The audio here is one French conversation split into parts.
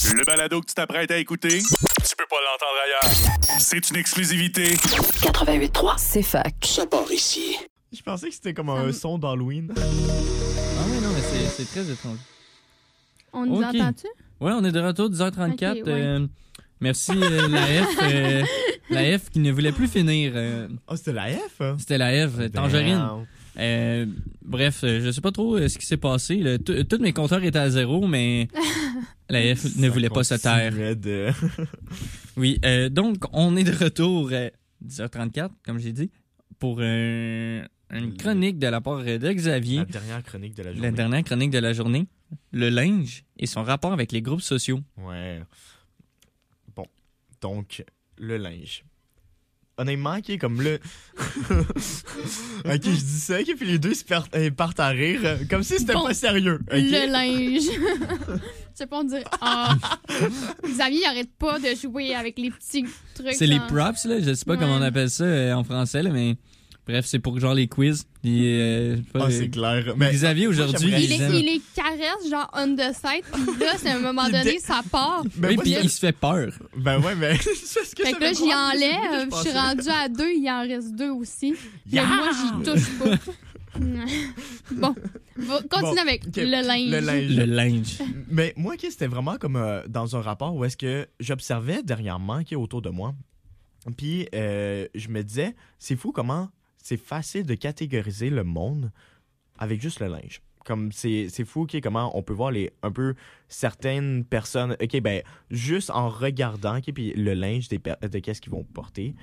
Le balado que tu t'apprêtes à écouter, tu peux pas l'entendre ailleurs. C'est une exclusivité. 88.3, c'est fac. Ça part ici. Je pensais que c'était comme un son d'Halloween. Ah oui, non, mais c'est très étrange. On nous entend-tu? Oui, on est de retour, 10h34. Ok, ouais. Merci, la F qui ne voulait plus finir. C'était la F? Hein? C'était la F, Tangerine. Bref, je sais pas trop ce qui s'est passé. Là. Tous mes compteurs étaient à zéro, mais la F ne voulait pas se taire. Oui, donc on est de retour 10h34, comme j'ai dit, pour une chronique de la part de Xavier. La dernière chronique de la journée. La dernière chronique de la journée. Le linge et son rapport avec les groupes sociaux. Ouais. Bon, donc, le linge. Honnêtement, qui est comme le... ok, je dis ça, puis les deux partent à rire, comme si c'était pas sérieux. Okay? Le linge. Je sais pas, on dirait... Xavier, il arrête pas de jouer avec les petits trucs. C'est les props, là. Je sais pas comment on appelle ça en français, là, mais... Bref, c'est pour genre les quiz. C'est clair. Mais Xavier, aujourd'hui, il les caresse, genre on the side, puis là, c'est à un moment donné, ça part. Oui, puis il se fait peur. Ben ouais, mais c'est ce que fait que là, j'y enlève, je suis rendue à 2, il en reste 2 aussi. Mais moi, j'y touche pas. Bon, continue avec le linge. Le linge. Mais moi, c'était vraiment comme dans un rapport où est-ce que j'observais dernièrement autour de moi. Puis je me disais, c'est fou comment c'est facile de catégoriser le monde avec juste le linge. Comme c'est fou comment on peut voir un peu certaines personnes, juste en regardant puis le linge de qu'est-ce qu'ils vont porter.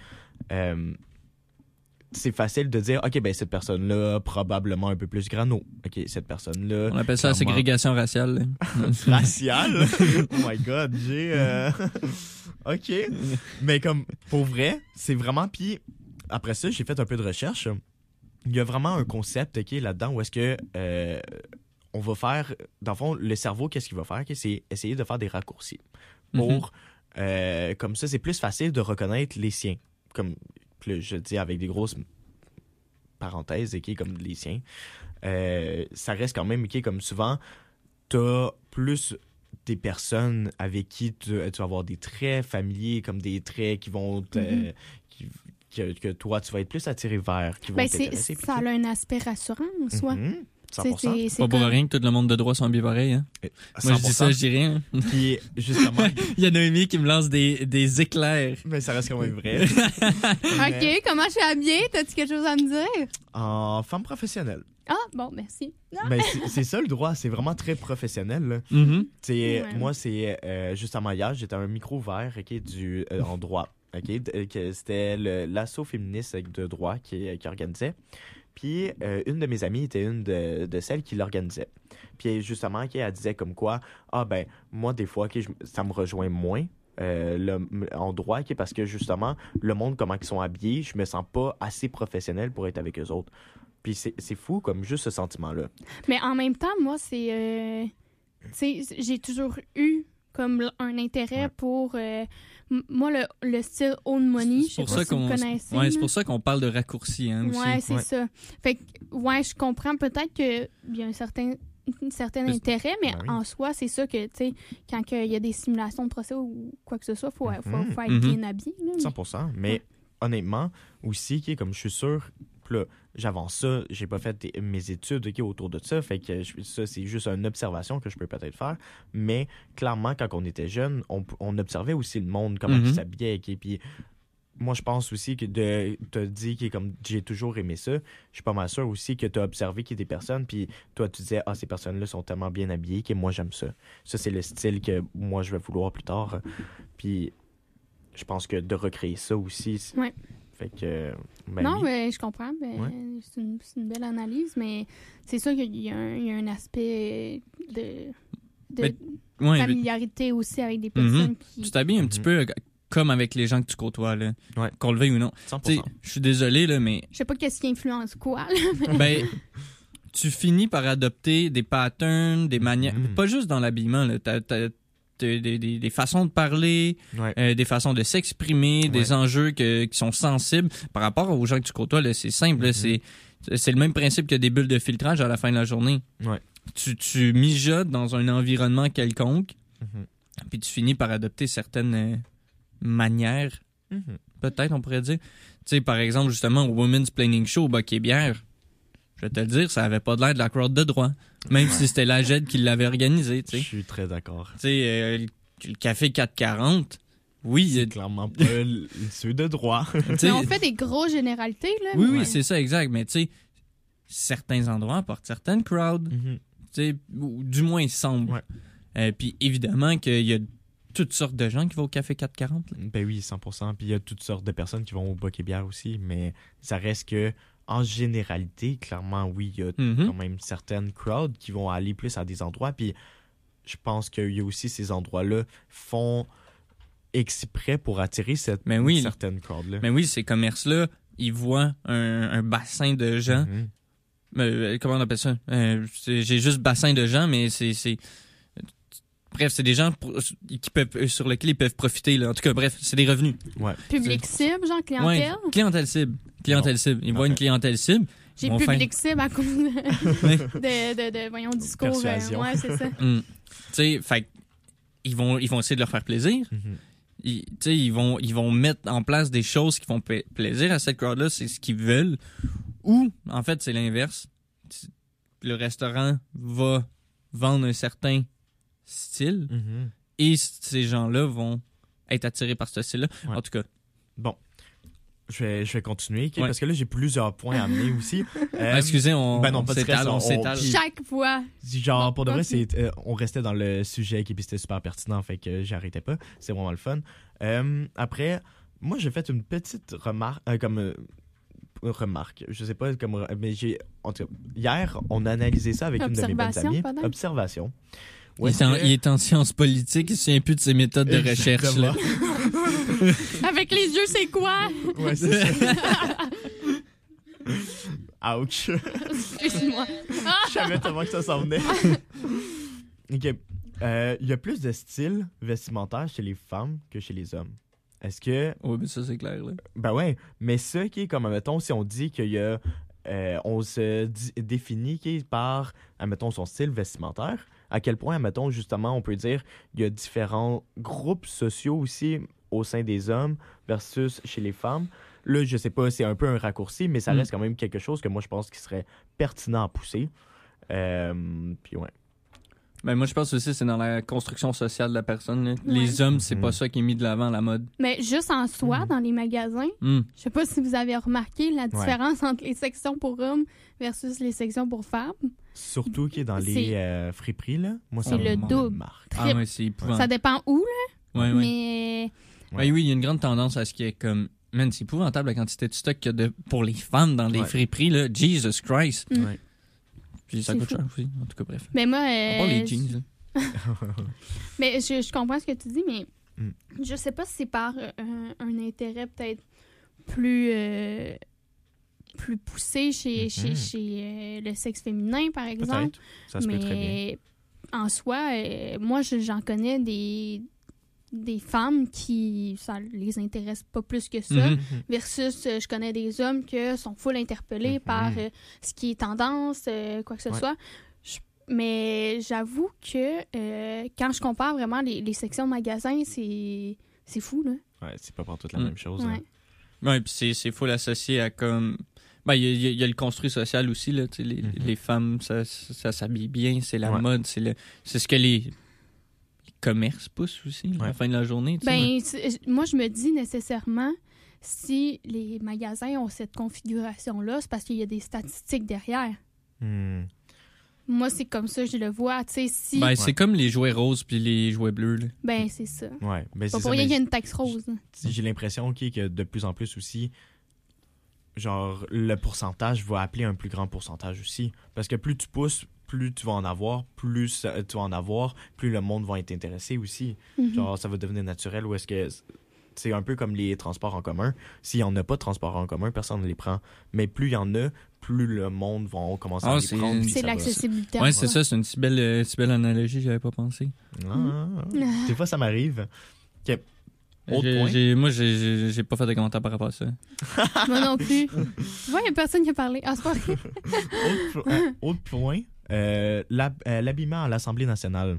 C'est facile de dire, cette personne-là, probablement un peu plus grano. Cette personne-là... On appelle ça la ségrégation raciale. Raciale? Oh my God, OK. Mais comme, pour vrai, c'est vraiment... Puis après ça, j'ai fait un peu de recherche. Il y a vraiment un concept là-dedans où est-ce que on va faire... Dans le fond, le cerveau, qu'est-ce qu'il va faire? C'est essayer de faire des raccourcis. Pour... comme ça, c'est plus facile de reconnaître les siens. Comme... je dis avec des grosses parenthèses, comme les siens. Ça reste quand même, comme souvent, t'as plus des personnes avec qui tu vas avoir des traits familiers, comme des traits qui vont que toi, tu vas être plus attiré vers, qui vont t'intéresser. Ça a un aspect rassurant, en soi. 100%. C'est pas pour rien que tout le monde de droit sont ambipareils. Hein? Moi, je dis ça, je dis rien. Puis, justement... Il y a Noémie qui me lance des éclairs. Mais ça reste quand même vrai. OK, comment je suis habillée? T'as-tu quelque chose à me dire? En femme professionnelle. Ah, bon, merci. Mais c'est ça, le droit. C'est vraiment très professionnel. Là. Moi, c'est justement hier, j'étais à un micro ouvert en droit. C'était l'assaut féministe de droit qui organisait. Puis, une de mes amies était une de celles qui l'organisait. Puis, justement, elle disait comme quoi, moi, des fois, ça me rejoint moins en droit, parce que, justement, le monde, comment ils sont habillés, je me sens pas assez professionnel pour être avec eux autres. Puis, c'est fou, comme juste ce sentiment-là. Mais en même temps, moi, c'est... j'ai toujours eu comme un intérêt pour... moi, le style old money, je sais pas si vous connaissez. Ouais, c'est pour ça qu'on parle de raccourci, hein, aussi. Ouais, c'est ça. Fait que, je comprends peut-être qu'il y a un certain intérêt, mais en soi, c'est ça que, tu sais, quand il y a des simulations de procès ou quoi que ce soit, faut être bien habillé. Là, 100%. Mais honnêtement, aussi, comme je suis sûr... Là, j'avance ça, j'ai pas fait mes études autour de ça, fait que ça, c'est juste une observation que je peux peut-être faire, mais clairement, quand on était jeune, on observait aussi le monde, comment il s'habillait, puis moi, je pense aussi que t'as dit comme j'ai toujours aimé ça, je suis pas mal sûr aussi que t'as observé qu'il y a des personnes, puis toi, tu disais, ces personnes-là sont tellement bien habillées que moi, j'aime ça. Ça, c'est le style que moi, je vais vouloir plus tard, puis je pense que de recréer ça aussi... Fait que, mais je comprends. C'est une belle analyse, mais c'est sûr qu'il y a un aspect de familiarité aussi avec des personnes qui... Tu t'habilles un petit peu comme avec les gens que tu côtoies, là, qu'on le veuille ou non. 100%. Je suis désolé, là, mais... Je sais pas qu'est-ce qui influence quoi. Là, tu finis par adopter des patterns, des manières... Pas juste dans l'habillement, là. Des façons de parler, des façons de s'exprimer, des enjeux qui sont sensibles. Par rapport aux gens que tu côtoies, là, c'est simple. Là, c'est le même principe que des bulles de filtrage à la fin de la journée. Tu mijotes dans un environnement quelconque. Puis tu finis par adopter certaines manières, peut-être, on pourrait dire. Tu sais, par exemple, justement, au Women's Planning Show au Baquet Bière, je vais te le dire, ça avait pas de l'air de la crowd de droit. Même si c'était la GED qui l'avait organisé, tu sais. Je suis très d'accord. Tu sais, le café 440, oui. C'est clairement pas ceux de droit. Mais on fait des grosses généralités, là. Oui, c'est ça, exact. Mais tu sais, certains endroits apportent certaines crowds. Tu sais, ou du moins, ils semblent. Puis évidemment qu'il y a toutes sortes de gens qui vont au café 440. Là. Ben oui, 100%. Puis il y a toutes sortes de personnes qui vont au Baquet Bière aussi. Mais ça reste que, en généralité, clairement, oui, il y a quand même certaines crowds qui vont aller plus à des endroits. Puis je pense qu'il y a aussi ces endroits-là font exprès pour attirer certaines crowds-là. Mais oui, ces commerces-là, ils voient un bassin de gens. Comment on appelle ça? J'ai juste bassin de gens, mais c'est... Bref, c'est des gens sur lesquels ils peuvent profiter. Là. En tout cas, bref, c'est des revenus. Ouais. Public cible, genre clientèle? Ouais, clientèle cible. Ils voient une clientèle cible. J'ai public cible à cause voyons, discours. Persuasion. Ouais, c'est ça. Tu sais, fait ils vont essayer de leur faire plaisir. Ils vont mettre en place des choses qui font plaisir à cette crowd-là. C'est ce qu'ils veulent. Ou, en fait, c'est l'inverse. Le restaurant va vendre un certain style et ces gens-là vont être attirés par ce style-là. En tout cas. Bon. Je vais continuer, parce que là, j'ai plusieurs points à amener aussi. Excusez, on s'étale. Chaque fois. Genre, pour de vrai, on restait dans le sujet qui c'était super pertinent, fait que j'arrêtais pas. C'est vraiment le fun. Après, moi, j'ai fait une petite remarque, je sais pas, mais en tout cas, hier, on a analysé ça avec une de mes bonnes amies. Observation. Il est en sciences politiques, il ne se souvient plus de ses méthodes de recherche. Là. Avec les yeux, c'est quoi? Ouais, c'est ça. Ouch. Excuse-moi. Je savais tellement que ça s'en venait. OK. Il y a plus de style vestimentaire chez les femmes que chez les hommes. Est-ce que... Oui, mais ça, c'est clair, là. Ben ouais, mais ça qui est comme, admettons, si on dit qu'il y a... on se définit par, admettons, son style vestimentaire, à quel point, admettons, justement, on peut dire il y a différents groupes sociaux aussi au sein des hommes versus chez les femmes. Là, je sais pas, c'est un peu un raccourci, mais ça reste quand même quelque chose que moi, je pense qui serait pertinent à pousser. Puis ouais. Ben moi, je pense aussi que c'est dans la construction sociale de la personne. Là. Les hommes, c'est pas ça qui est mis de l'avant à la mode. Mais juste en soi, dans les magasins, je sais pas si vous avez remarqué la différence entre les sections pour hommes versus les sections pour femmes. Surtout qui est dans les friperies, là. Moi, c'est le double. Ah ouais, c'est épouvantable. Ça dépend où, là. Ouais. Mais... Ouais, oui, il y a une grande tendance à ce qui est comme... Man, c'est épouvantable la quantité de stock qu'il y a pour les femmes dans les friperies, là. Jesus Christ. Ouais. Puis ça coûte cher aussi, en tout cas, bref. Mais moi... À part les jeans, Mais je comprends ce que tu dis, mais je sais pas si c'est par un intérêt peut-être plus poussé chez le sexe féminin, par exemple. Peut-être. Ça se peut très bien. En soi, moi, j'en connais des femmes qui ça les intéresse pas plus que ça, versus je connais des hommes qui sont full interpellés par ce qui est tendance, quoi que ce soit. Mais j'avoue que quand je compare vraiment les sections de magasins, c'est fou, là. Ouais, c'est pas pour toute la même chose. Ouais. Ouais, puis c'est full associé à comme... Ben, il y a le construit social aussi, là. Tu sais, les femmes, ça s'habille bien, c'est la mode, c'est ce que les commerces poussent aussi à la fin de la journée. Ben, moi, je me dis nécessairement, si les magasins ont cette configuration-là, c'est parce qu'il y a des statistiques derrière. Moi, c'est comme ça, je le vois. Tu sais, si... Ben, c'est comme les jouets roses puis les jouets bleus, là. Ben, c'est ça. Ouais, ben, pas pour rien qu'il y a une taxe rose. J'ai l'impression que de plus en plus aussi, genre, le pourcentage va appeler un plus grand pourcentage aussi. Parce que plus tu pousses, plus tu vas en avoir, plus le monde va être intéressé aussi. Genre, ça va devenir naturel. Ou est-ce que c'est un peu comme les transports en commun. S'il n'y en a pas de transports en commun, personne ne les prend. Mais plus il y en a, plus le monde va commencer à les prendre. C'est l'accessibilité. Oui, c'est ça. C'est une si belle analogie, j'avais pas pensé. Des fois, ça m'arrive. OK. Autre point? Moi, j'ai pas fait de commentaire par rapport à ça. Moi non plus. Tu vois, il n'y a personne qui a parlé. Ah, c'est pas vrai. Autre point. L'habillement à l'Assemblée nationale.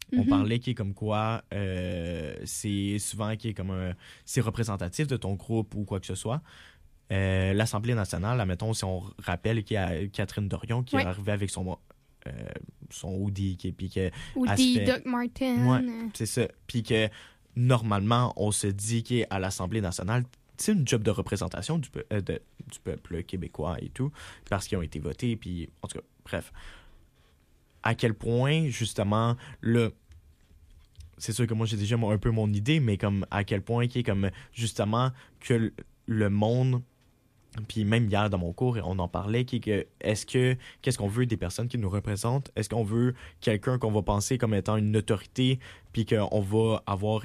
On parlait qui est comme quoi c'est souvent qui est comme c'est représentatif de ton groupe ou quoi que ce soit. L'Assemblée nationale, admettons, si on rappelle qu'il y a Catherine Dorion qui est arrivée avec son Audi, Audi, Doc Martin. Ouais, c'est ça. Puis que normalement, on se dit qu'à l'Assemblée nationale, c'est une job de représentation du peuple québécois et tout, parce qu'ils ont été votés, puis en tout cas, bref. À quel point, justement, là, c'est sûr que moi, j'ai déjà un peu mon idée, mais comme à quel point qui est comme, justement, que le monde... Puis même hier, dans mon cours, on en parlait, qu'est-ce qu'on veut des personnes qui nous représentent? Est-ce qu'on veut quelqu'un qu'on va penser comme étant une autorité, puis qu'on va avoir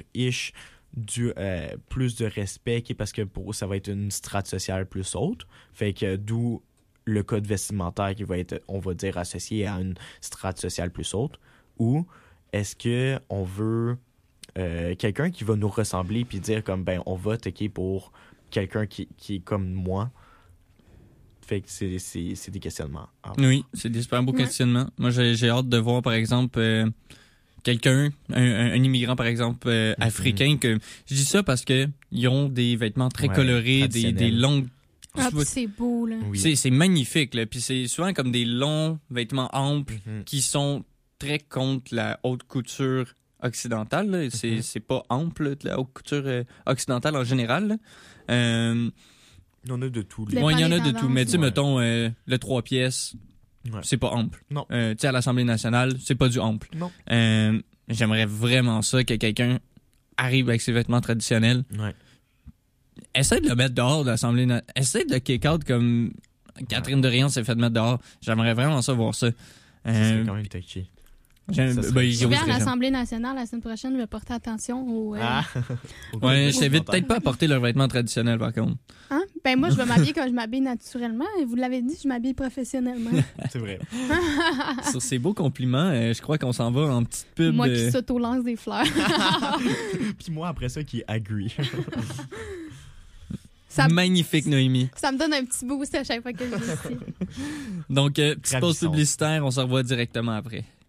plus de respect, parce que pour eux, ça va être une strate sociale plus haute. Fait que d'où le code vestimentaire qui va être, on va dire, associé à une strate sociale plus haute. Ou est-ce qu'on veut quelqu'un qui va nous ressembler, puis dire comme, ben, on va toquer pour quelqu'un qui est comme moi? Fait que c'est des questionnements. Oui, c'est des super beaux questionnements. Moi, j'ai hâte de voir, par exemple, quelqu'un, un immigrant, par exemple, africain, que je dis ça parce que ils ont des vêtements très colorés, des longues... c'est beau, là. Oui. C'est magnifique, là. Puis c'est souvent comme des longs vêtements amples qui sont très contre la haute couture occidentale, là. C'est pas ample, la haute couture occidentale en général, là. Il y en a de tout. Il y en a de tout. Mais tu sais, mettons, le 3 pièces, c'est pas ample. Non. Tu sais, à l'Assemblée nationale, c'est pas du ample. Non. J'aimerais vraiment ça, que quelqu'un arrive avec ses vêtements traditionnels. Ouais. Essaye de le mettre dehors de l'Assemblée nationale. Essaye de le kick-out comme Catherine Dorion s'est fait mettre dehors. J'aimerais vraiment ça voir ça. C'est quand même touché. Je vais à l'Assemblée nationale la semaine prochaine, je vais porter attention aux... je t'invite peut-être pas à porter leurs vêtements traditionnels, par contre. Hein? Ben moi, je vais m'habiller comme je m'habille naturellement. Et vous l'avez dit, je m'habille professionnellement. C'est vrai. Sur ces beaux compliments, je crois qu'on s'en va en petite pub. Moi qui s'auto-lance des fleurs. Puis moi, après ça, qui agree. Magnifique, Noémie. Ça me donne un petit boost à chaque fois que je dis ici. Donc, petite pause publicitaire, on se revoit directement après.